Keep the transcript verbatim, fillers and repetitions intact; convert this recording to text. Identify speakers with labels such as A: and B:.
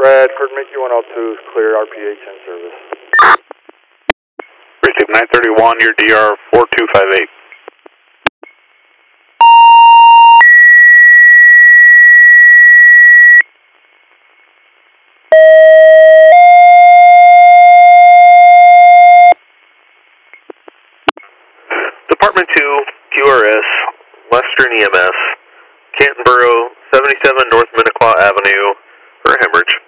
A: Bradford, Mickey one oh two, clear R P H in service.
B: Receive nine thirty-one, your D R four two five eight. Department two, Q R S, Western E M S, Canton Borough, seventy-seven North Minnequaw Avenue, for a hemorrhage.